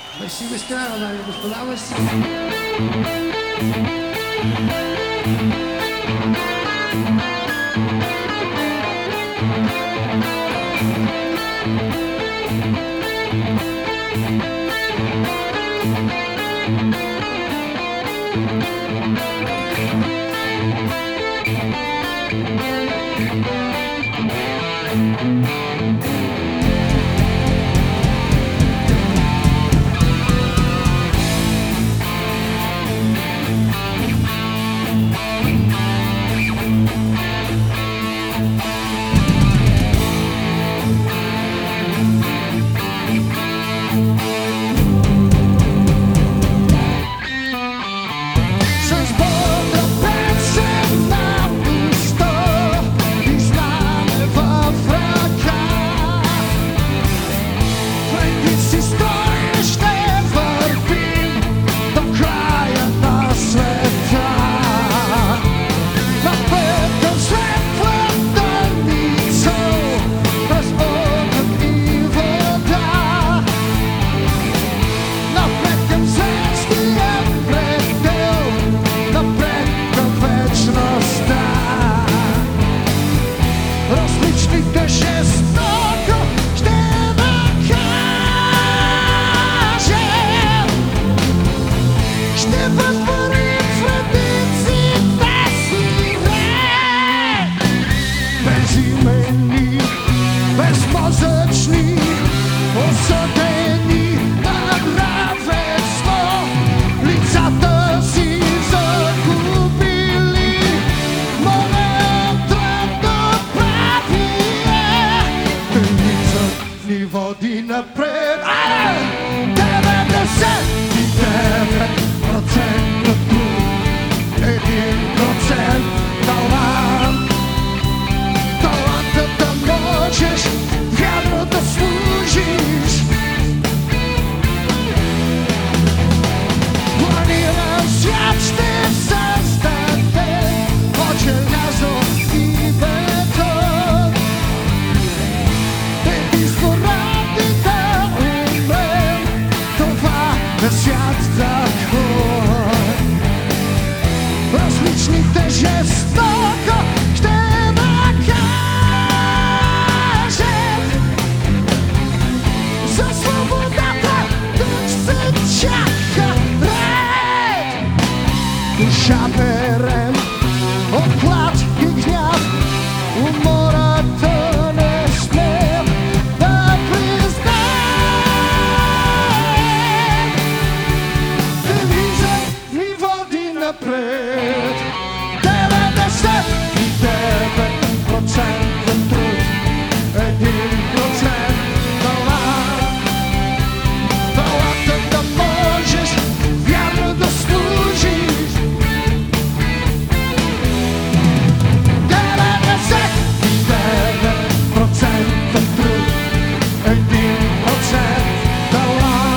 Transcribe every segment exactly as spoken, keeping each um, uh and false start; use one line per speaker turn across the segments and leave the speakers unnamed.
Merci, mister, dame и господа, merci. Води напред, деветдесет и девет процента труд, един процент талант. Талантът да можеш вярно да служиш. Планиран свят ще създаде от желязо и бетон. Свят закон, различните жестоко ще накажем за свободата. Тук се чака ред, душа берем от глад и гняв, умората не смеем да признаем. Напред, деветдесет и девет процента труд, един процент талант. Талантът да можеш вярно да служиш. деветдесет и девет процента труд, един процент талант.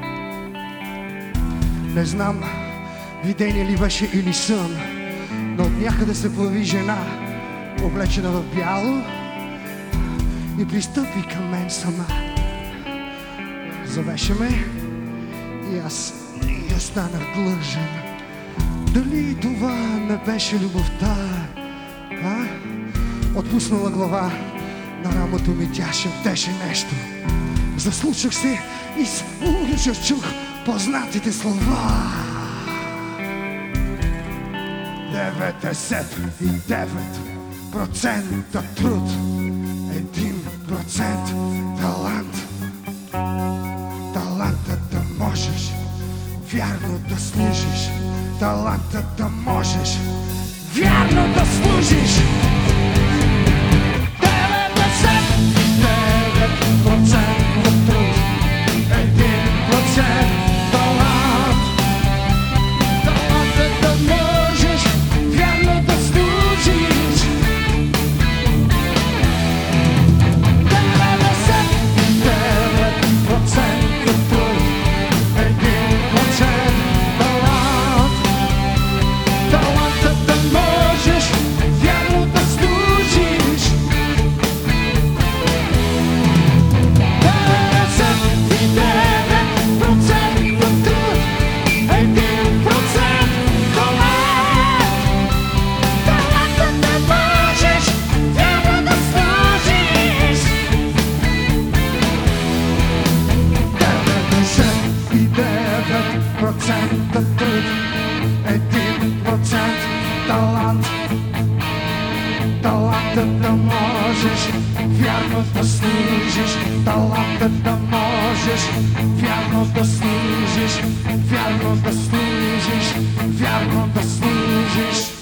Не знам, видение ли беше или сън, но някъде се появи жена, облечена в бяло, и пристъпи към мен сама. Завеше ме и аз я станах длъжен. Дали това не беше любовта? А? Отпуснала глава на рамото ми, тя шептеше нещо. Заслушах се и с ужас чух познатите слова. деветдесет и девет процента труд, един процент талант. Талантът да можеш вярно да служиш, талантът да можеш вярно да служиш. деветдесет и девет процента труд, един процент талант. Талантът да можеш вярно да служиш. деветдесет и девет процента труд, един процент талант. Талантът да можеш вярно да служиш. деветдесет и девет процента труд, един процент талант. Талантът да можеш вярно да служиш. деветдесет и девет процента труд, един процент талант. Талантът да можеш вярно да служиш. Талантът да можеш вярно да служиш. Вярно да служиш. Вярно да служиш.